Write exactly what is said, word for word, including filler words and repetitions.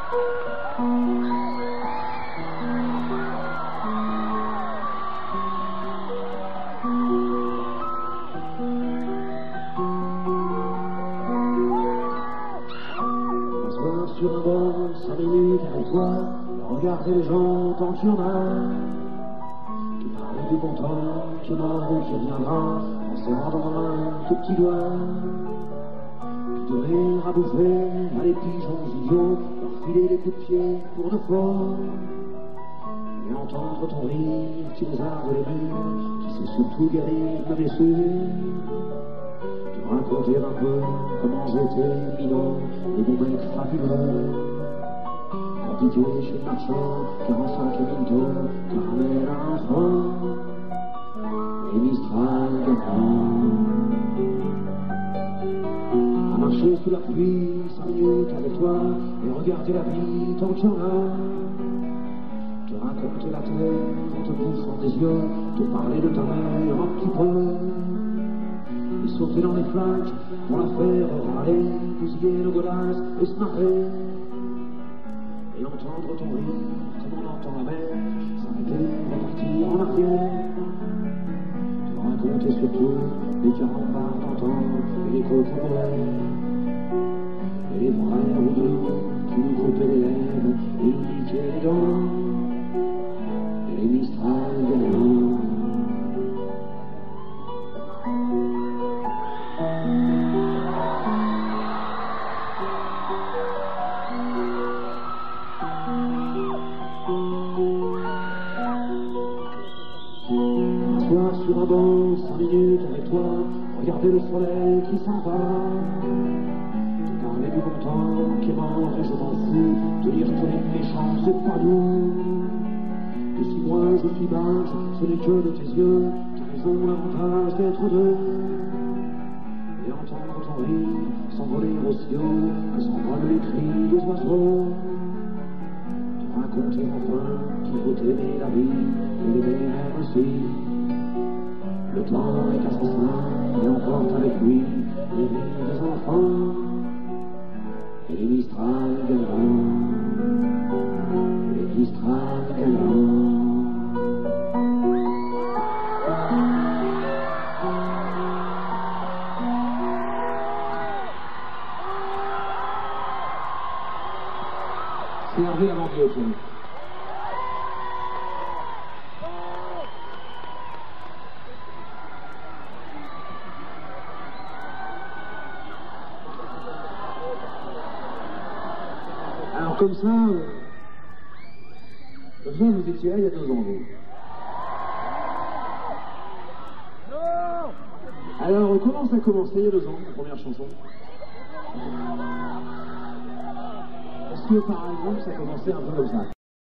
Sur un banc, cinq minutes avec toi, regarder les gens tant qu'il y en a, qui parlent du bon temps, qui est mort ou qui reviendra, en serrant dans ma main tes petits doigts, puis de rire à bouffer à les pigeons idiots, leur filer des coups de pied pour de fort, et entendre ton rire qui lézarde les murs, qui sait surtout guérir ma blessure. Raconter un peu comment j'étais minot et mon mec fabuleux. En pitié chez le marchand, quarante-cinq minto, caramel à un franc, et Mistral gagnant. À marcher sous la pluie, cinq minutes avec toi, et regarder la vie tant qu'il y en a. Te raconter la terre en te bouffant des yeux, te parler de ta mère un petit peu. Et sauter dans les flaques pour la faire râler, bousiller nos godasses et se marrer. Et entendre ton rire comme on entend la mer s'arrêter, repartir en arrière. Te raconter surtout les quarante bars d'antan et les cocourets. Et les frères ou deux qui nous coupaient les lèvres et nous niquaient les dents. Et les Mistral gagnants. Sur un banc, cinq minutes avec toi, regarder le soleil qui s'en va, te parler du bon temps qui est mort et je m'en fous, te dire que les méchants c'est pas nous, que si moi je suis barge, ce n'est que de tes yeux, qu'ils ont l'avantage d'être deux, et entendre ton rire s'envoler aussi haut que s'envolent les cris des oiseaux, te raconter enfin qu'il faut aimer la vie et l'aimer même aussi. Le temps est assassin et emporte avec lui les vies des enfants et les Mistral gagnants, les Mistral gagnants. C'est Hervé Lavandier au piano. Alors comme ça, euh, comme ça vous étiez là il y a deux ans. Vous. Alors comment ça a commencé il y a deux ans, la première chanson? Est-ce que par exemple ça commençait un peu comme ça?